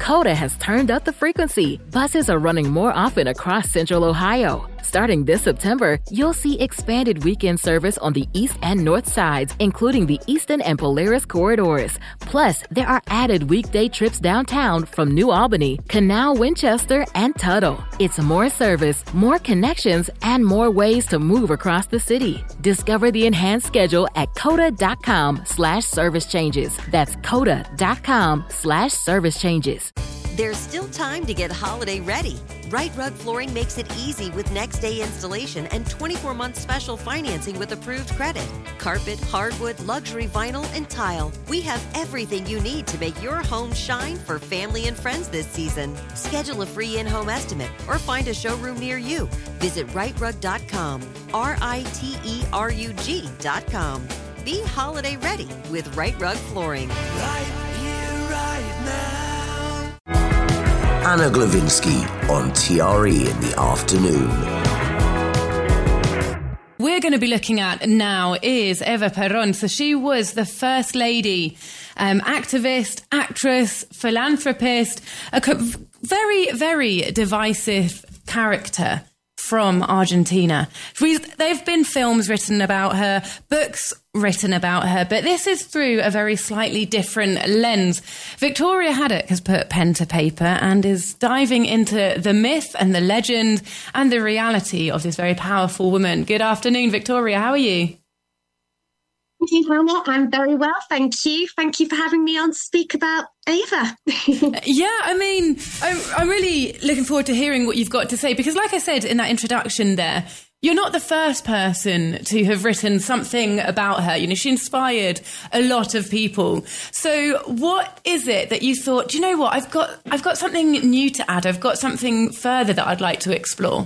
Coda has turned up the frequency. Buses are running more often across Central Ohio. Starting this September, you'll see expanded weekend service on the east and north sides, including the Eastern and Polaris corridors. Plus, there are added weekday trips downtown from New Albany, Canal, Winchester, and Tuttle. It's more service, more connections, and more ways to move across the city. Discover the enhanced schedule at coda.com/service changes. That's coda.com/service changes. There's still time to get holiday ready. Right Rug Flooring makes it easy with next-day installation and 24-month special financing with approved credit. Carpet, hardwood, luxury vinyl, and tile. We have everything you need to make your home shine for family and friends this season. Schedule a free in-home estimate or find a showroom near you. Visit rightrug.com, RITERUG.com. Be holiday ready with Right Rug Flooring. Right here, right now. Anna Glavinsky on TRE in the afternoon. We're going to be looking at now is Eva Perón. So she was the first lady, activist, actress, philanthropist, a very, very divisive character from Argentina. There've been films written about her, books written about her, but this is through a very slightly different lens. Victoria Haddock has put pen to paper and is diving into the myth and the legend and the reality of this very powerful woman. Good afternoon, Victoria. How are you? Thank you, Hannah. I'm very well, thank you. Thank you for having me on to speak about Eva. Yeah, I mean, I'm really looking forward to hearing what you've got to say, because like I said in that introduction there, you're not the first person to have written something about her. You know, she inspired a lot of people. So what is it that you thought, do you know what, I've got something new to add. I've got something further that I'd like to explore.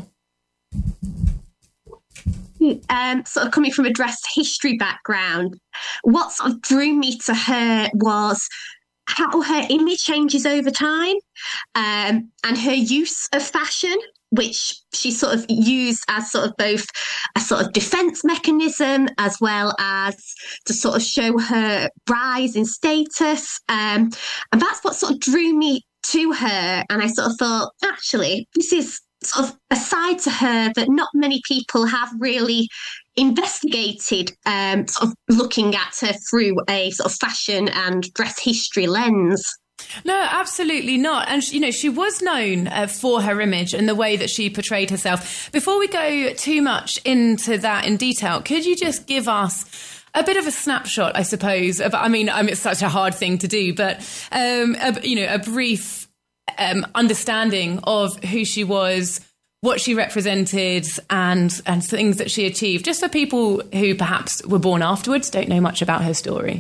Sort of coming from a dress history background, what sort of drew me to her was how her image changes over time, and her use of fashion, which she sort of used as sort of both a sort of defense mechanism as well as to sort of show her rise in status. And that's what sort of drew me to her. And I sort of thought, actually, this is sort of a side to her that not many people have really investigated, sort of looking at her through a sort of fashion and dress history lens. No, absolutely not. And, you know, she was known for her image and the way that she portrayed herself. Before we go too much into that in detail, could you just give us a bit of a snapshot, I suppose? It's such a hard thing to do, but, a brief understanding of who she was, what she represented, and things that she achieved, just for people who perhaps were born afterwards, don't know much about her story.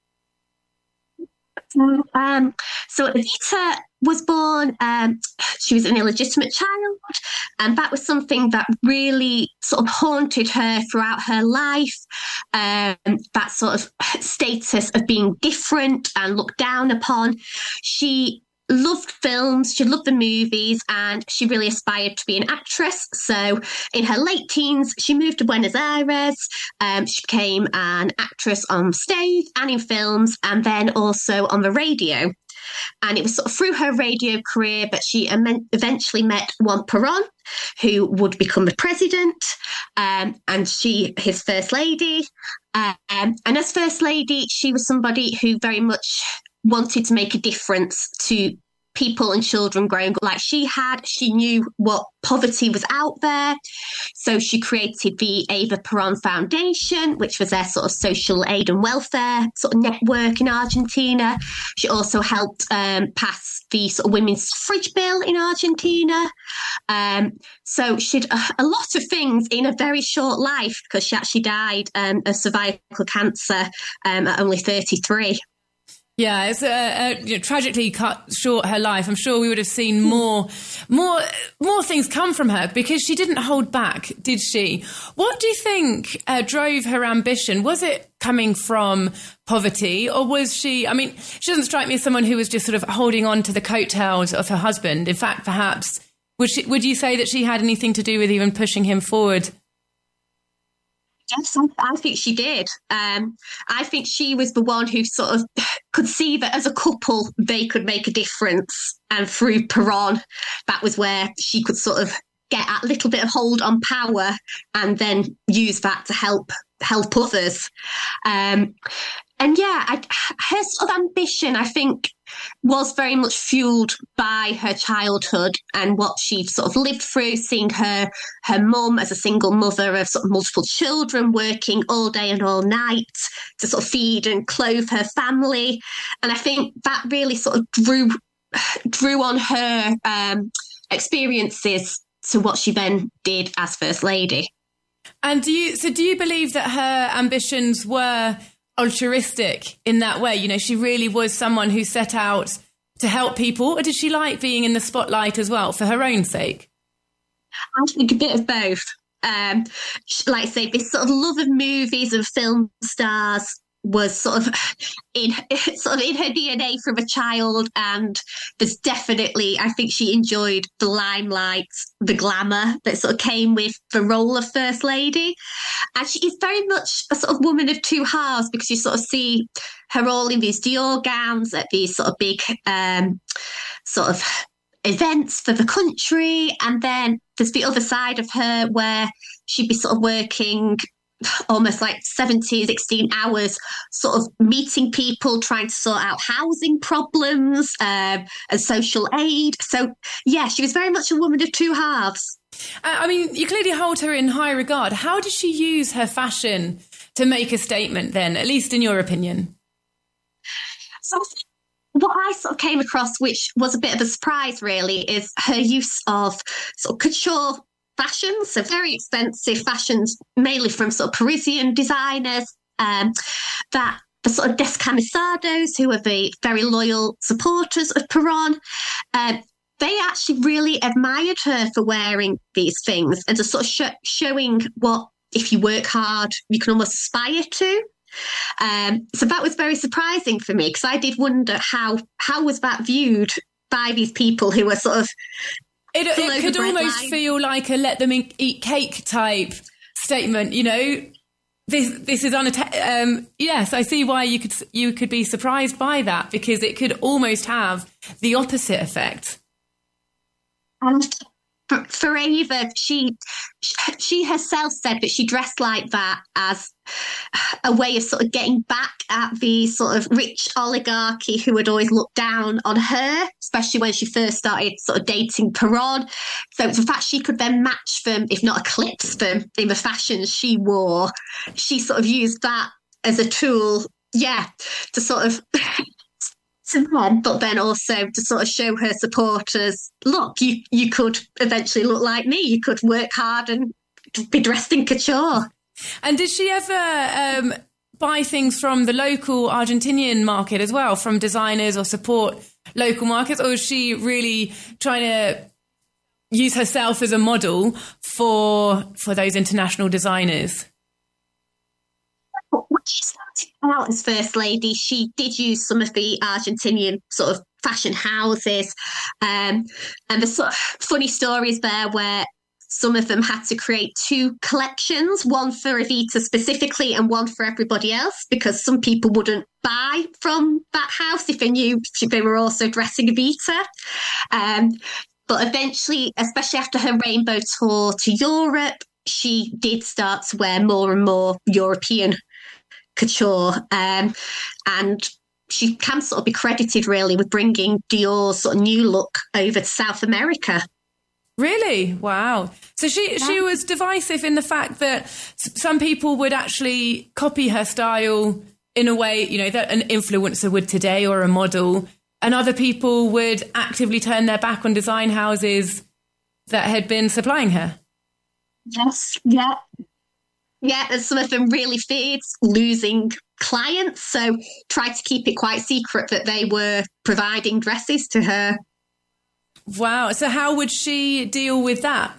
So Evita was born, she was an illegitimate child, and that was something that really sort of haunted her throughout her life, that sort of status of being different and looked down upon. She loved films, she loved the movies, and she really aspired to be an actress. So in her late teens, she moved to Buenos Aires. She became an actress on stage and in films, and then also on the radio. And it was sort of through her radio career that she eventually met Juan Perón, who would become the president, and she, his first lady. And as first lady, she was somebody who very much wanted to make a difference to people and children growing up like she had. She knew what poverty was out there. So she created the Eva Perón Foundation, which was their sort of social aid and welfare sort of network in Argentina. She also helped pass the sort of women's suffrage bill in Argentina. So she did a lot of things in a very short life, because she actually died of cervical cancer at only 33. Yeah, it's tragically cut short her life. I'm sure we would have seen more things come from her, because she didn't hold back, did she? What do you think drove her ambition? Was it coming from poverty, or was she? I mean, she doesn't strike me as someone who was just sort of holding on to the coattails of her husband. In fact, perhaps would you say that she had anything to do with even pushing him forward? Yes, I think she did. I think she was the one who sort of could see that as a couple, they could make a difference. And through Perron, that was where she could sort of get a little bit of hold on power and then use that to help others. Her sort of ambition, I think, was very much fueled by her childhood and what she sort of lived through, seeing her mum as a single mother of sort of multiple children, working all day and all night to sort of feed and clothe her family. And I think that really sort of drew on her experiences to what she then did as First Lady. And do you believe that her ambitions were altruistic in that way? You know, she really was someone who set out to help people, or did she like being in the spotlight as well for her own sake? I think a bit of both. Like I say, this sort of love of movies and film stars was sort of in her DNA from a child, and there's definitely, I think she enjoyed the limelight, the glamour that sort of came with the role of First Lady. And she is very much a sort of woman of two halves, because you sort of see her all in these Dior gowns at these sort of big sort of events for the country, and then there's the other side of her where she'd be sort of working almost like 16 hours, sort of meeting people, trying to sort out housing problems and social aid. So, yeah, she was very much a woman of two halves. I mean, you clearly hold her in high regard. How did she use her fashion to make a statement then, at least in your opinion? So what I sort of came across, which was a bit of a surprise really, is her use of sort of couture fashion, so very expensive fashions, mainly from sort of Parisian designers, that the sort of Descamisados, who are the very loyal supporters of Perron, they actually really admired her for wearing these things and just sort of showing what, if you work hard, you can almost aspire to. So that was very surprising for me, because I did wonder how was that viewed by these people who were sort of... It could almost feel like a let them eat cake type statement, you know. This is yes, I see why you could be surprised by that, because it could almost have the opposite effect. And for Ava, she herself said that she dressed like that as a way of sort of getting back at the sort of rich oligarchy who had always looked down on her, especially when she first started sort of dating Perron. So the fact she could then match them, if not eclipse them, in the fashions she wore, she sort of used that as a tool, to sort of... but then also to sort of show her supporters, look, you could eventually look like me. You could work hard and be dressed in couture. And did she ever buy things from the local Argentinian market as well, from designers, or support local markets? Or was she really trying to use herself as a model for those international designers? When she started out as First Lady, she did use some of the Argentinian sort of fashion houses. And the sort of funny stories there where some of them had to create two collections, one for Evita specifically and one for everybody else, because some people wouldn't buy from that house if they knew they were also dressing Evita. But eventually, especially after her rainbow tour to Europe, she did start to wear more and more European couture, and she can sort of be credited really with bringing Dior's sort of new look over to South America. Really? Wow. So she was divisive in the fact that some people would actually copy her style in a way, you know, that an influencer would today, or a model, and other people would actively turn their back on design houses that had been supplying her. Yes, yeah. Yeah, and some of them really feared losing clients, so tried to keep it quite secret that they were providing dresses to her. Wow. So how would she deal with that?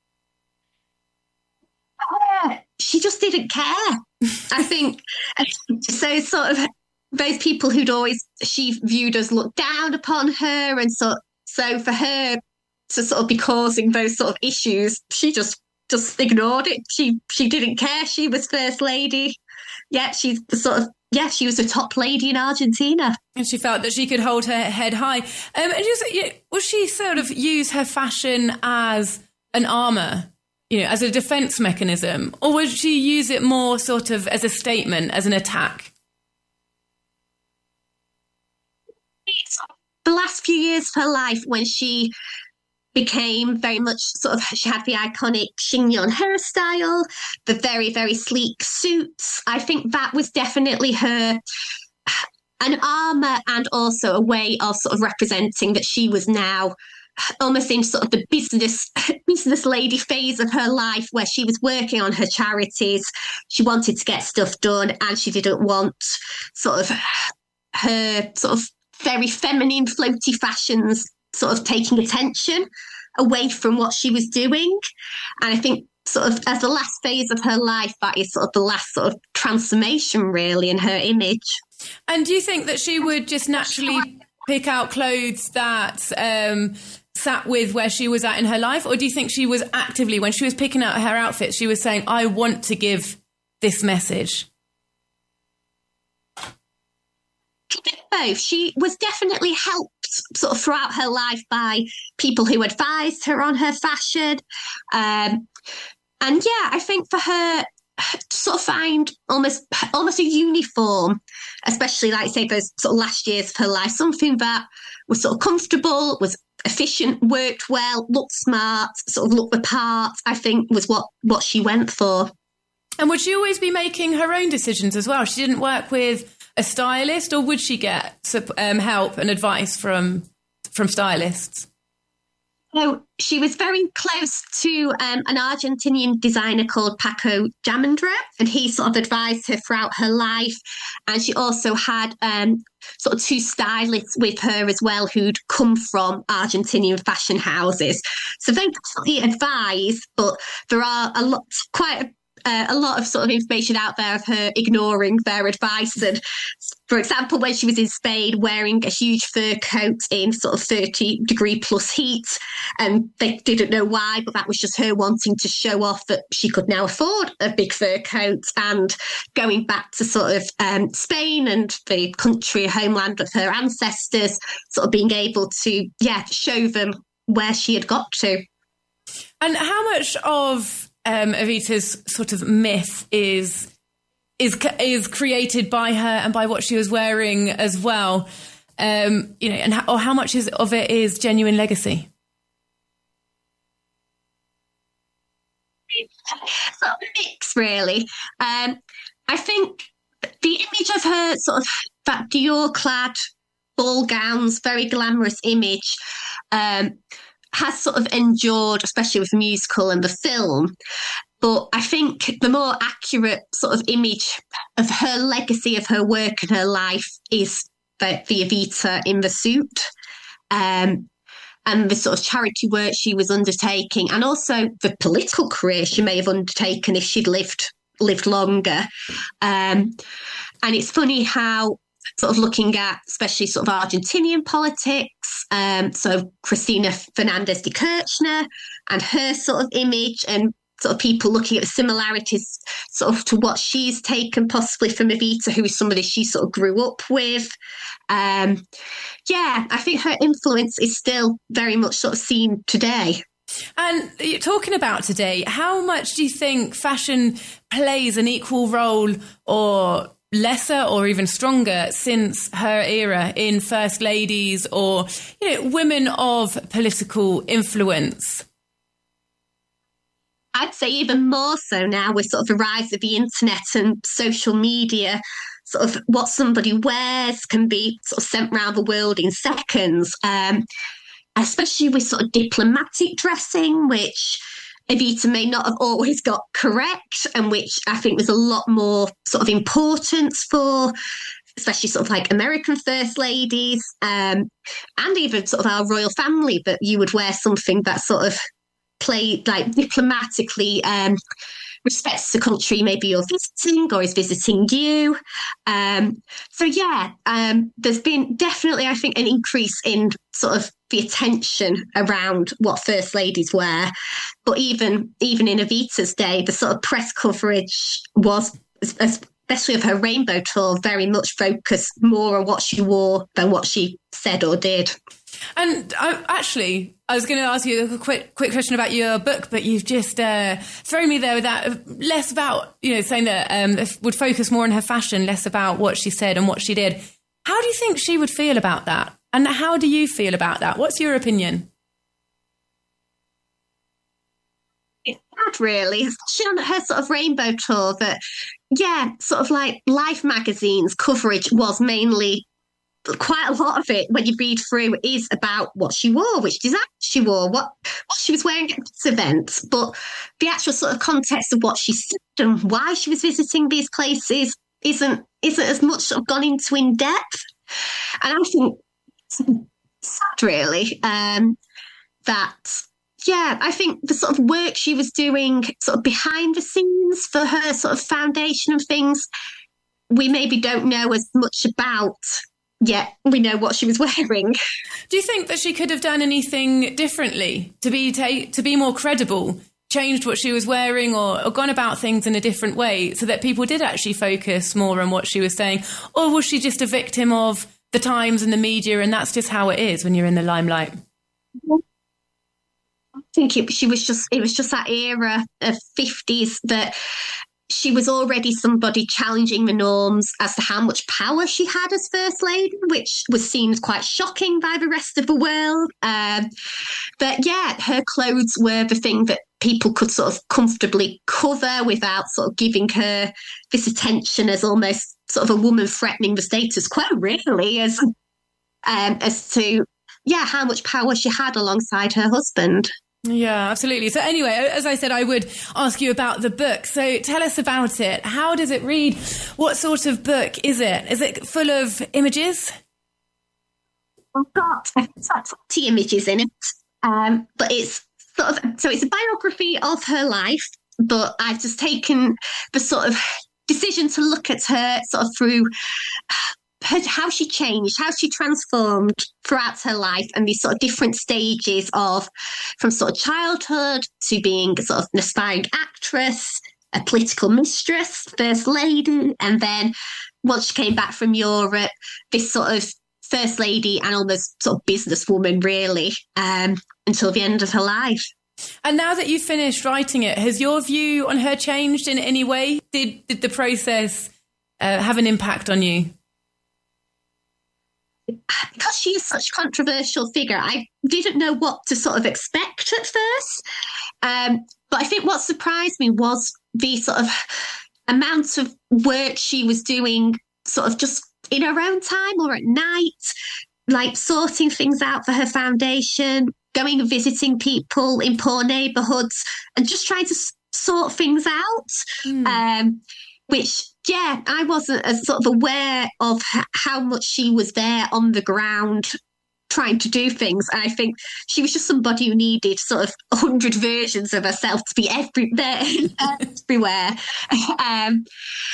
She just didn't care, I think. So sort of those people who'd always, she viewed as looked down upon her, and so for her to sort of be causing those sort of issues, she just ignored it. She didn't care. She was First Lady. Yeah, she sort of yeah, she was a top lady in Argentina. And she felt that she could hold her head high. And just, will she sort of use her fashion as an armour, as a defence mechanism? Or would she use it more sort of as a statement, as an attack? The last few years of her life, when she became very much sort of, she had the iconic chignon hairstyle, the very, very sleek suits. I think that was definitely an armour and also a way of sort of representing that she was now almost in sort of the business lady phase of her life, where she was working on her charities. She wanted to get stuff done, and she didn't want sort of her sort of very feminine, floaty fashions sort of taking attention away from what she was doing. And I think sort of as the last phase of her life, that is sort of the last sort of transformation really in her image. And do you think that she would just naturally pick out clothes that sat with where she was at in her life? Or do you think she was actively, when she was picking out her outfits, she was saying, I want to give this message? Both. She was definitely helped sort of throughout her life by people who advised her on her fashion. And yeah, I think for her to sort of find almost a uniform, especially like say those sort of last years of her life, something that was sort of comfortable, was efficient, worked well, looked smart, sort of looked the part, I think was what she went for. And would she always be making her own decisions as well? She didn't work with a stylist, or would she get help and advice from stylists? So she was very close to an Argentinian designer called Paco Jamandra, and he sort of advised her throughout her life. And she also had sort of two stylists with her as well who'd come from Argentinian fashion houses. So they definitely advise, but there are a lot of sort of information out there of her ignoring their advice. And for example, when she was in Spain wearing a huge fur coat in sort of 30-degree plus heat, and they didn't know why, but that was just her wanting to show off that she could now afford a big fur coat, and going back to sort of Spain and the country homeland of her ancestors, sort of being able to, show them where she had got to. And how much of Evita's sort of myth is created by her and by what she was wearing as well, and how much of it is genuine legacy? Sort of a mix, really. I think the image of her sort of that Dior-clad ball gowns, very glamorous image, has sort of endured, especially with the musical and the film. But I think the more accurate sort of image of her legacy, of her work and her life, is the Evita in the suit, and the sort of charity work she was undertaking, and also the political career she may have undertaken if she'd lived longer. And it's funny how, sort of looking at especially sort of Argentinian politics, so Cristina Fernandez de Kirchner and her sort of image, and sort of people looking at the similarities sort of to what she's taken possibly from Evita, who is somebody she sort of grew up with. I think her influence is still very much sort of seen today. And you're talking about today, how much do you think fashion plays an equal role, or lesser or even stronger, since her era in First Ladies or women of political influence? I'd say even more so now with sort of the rise of the internet and social media. Sort of what somebody wears can be sort of sent around the world in seconds, especially with sort of diplomatic dressing, which Evita may not have always got correct, and which I think there's a lot more sort of importance for, especially sort of like American first ladies, and even sort of our royal family, that you would wear something that sort of played like diplomatically respects the country maybe you're visiting or is visiting you. There's been definitely, I think, an increase in sort of the attention around what first ladies wear. But even in Evita's day, the sort of press coverage was especially of her Rainbow tour, very much focused more on what she wore than what she said or did. And I was going to ask you a quick question about your book, but you've just thrown me there with that. Less about, saying that would focus more on her fashion, less about what she said and what she did. How do you think she would feel about that? And how do you feel about that? What's your opinion? It's sad, really, especially on her sort of Rainbow tour, that, sort of like Life magazine's coverage was mainly, quite a lot of it, when you read through, is about what she wore, which design she wore, what she was wearing at this event. But the actual sort of context of what she said and why she was visiting these places isn't as much sort of gone into in depth. And I think it's sad, really, I think the sort of work she was doing sort of behind the scenes for her sort of foundation of things, we maybe don't know as much about, yet we know what she was wearing. Do you think that she could have done anything differently to be more credible, changed what she was wearing or gone about things in a different way so that people did actually focus more on what she was saying? Or was she just a victim of the times and the media, and that's just how it is when you're in the limelight? I think it was just that era of 50s that she was already somebody challenging the norms as to how much power she had as First Lady, which was seen as quite shocking by the rest of the world. But her clothes were the thing that people could sort of comfortably cover without sort of giving her this attention as almost sort of a woman threatening the status quo, really, as to how much power she had alongside her husband. Yeah, absolutely. So anyway, as I said, I would ask you about the book. So tell us about it. How does it read? What sort of book is it? Is it full of images? I've got 20 images in it, but it's it's a biography of her life, but I've just taken the sort of decision to look at her sort of through how she changed, how she transformed throughout her life, and these sort of different stages from sort of childhood to being sort of an aspiring actress, a political mistress, First Lady, and then once she came back from Europe, this sort of First Lady and almost sort of businesswoman, really, until the end of her life. And now that you've finished writing it, has your view on her changed in any way? Did the process have an impact on you? Because she is such a controversial figure, I didn't know what to sort of expect at first. But I think what surprised me was the sort of amount of work she was doing sort of just in her own time or at night, like sorting things out for her foundation, going and visiting people in poor neighbourhoods and just trying to sort things out, which... I wasn't as sort of aware of how much she was there on the ground trying to do things. And I think she was just somebody who needed sort of 100 versions of herself to be everywhere. And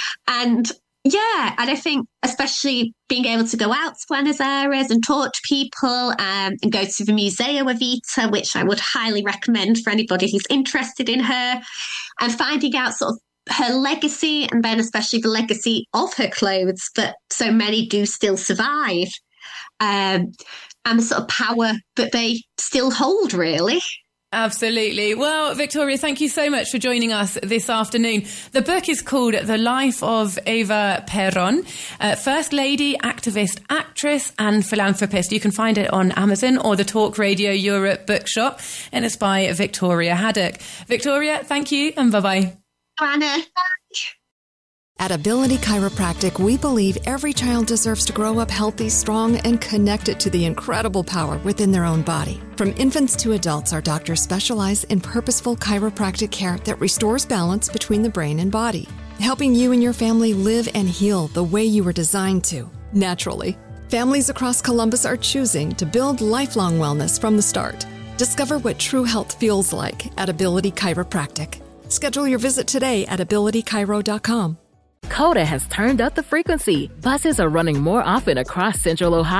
I think especially being able to go out to Buenos Aires and talk to people and go to the Museo Evita, which I would highly recommend for anybody who's interested in her, and finding out sort of her legacy, and then especially the legacy of her clothes that so many do still survive, and the sort of power that they still hold, really. Absolutely. Well, Victoria, thank you so much for joining us this afternoon. The book is called The Life of Eva Perón, First Lady, activist, actress and philanthropist. You can find it on Amazon or the Talk Radio Europe bookshop, and it's by Victoria Haddock. Victoria, thank you and bye-bye. Anna. At Ability Chiropractic, we believe every child deserves to grow up healthy, strong, and connected to the incredible power within their own body. From infants to adults, our doctors specialize in purposeful chiropractic care that restores balance between the brain and body, helping you and your family live and heal the way you were designed to, naturally. Families across Columbus are choosing to build lifelong wellness from the start. Discover what true health feels like at Ability Chiropractic. Schedule your visit today at abilitychiro.com. Coda has turned up the frequency. Buses are running more often across Central Ohio.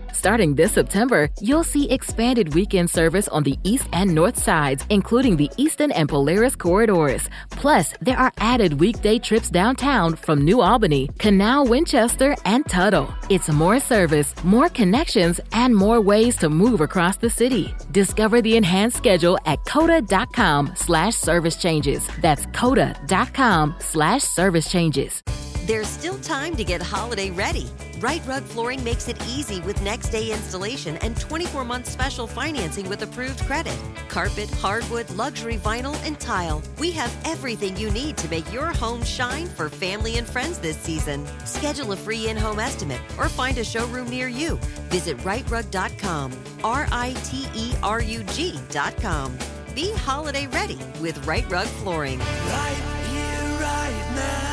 Starting this September, you'll see expanded weekend service on the east and north sides, including the Eastern and Polaris corridors. Plus, there are added weekday trips downtown from New Albany, Canal, Winchester, and Tuttle. It's more service, more connections, and more ways to move across the city. Discover the enhanced schedule at coda.com/service changes. That's coda.com/service changes. There's still time to get holiday ready. Right Rug Flooring makes it easy with next-day installation and 24-month special financing with approved credit. Carpet, hardwood, luxury vinyl, and tile. We have everything you need to make your home shine for family and friends this season. Schedule a free in-home estimate or find a showroom near you. Visit rightrug.com, RITERUG.com. Be holiday ready with Right Rug Flooring. Right here, right now.